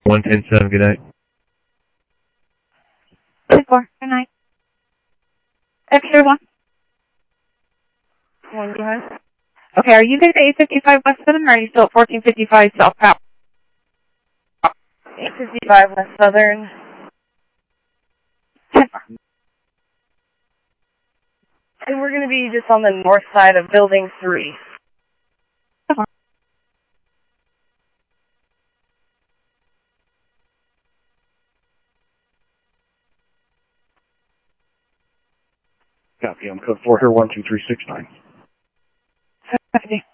110-7, good night. 2-4, good night. Extra 1. 1, go ahead. Okay, are you guys at 855 West Southern, or are you still at 1455 South Powell? 855 West Southern. 10-4. And we're going to be just on the north side of Building 3. 10-4. Copy, I'm code 4 here, 12369. 70.